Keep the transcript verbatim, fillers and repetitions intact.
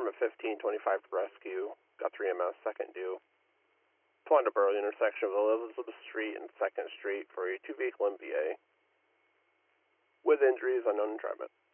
Farm at fifteen twenty-five for rescue. Got three M S, second due. Towanda Burley intersection of Elizabeth Street and second Street for a two-vehicle M V A. With injuries, unknown driver.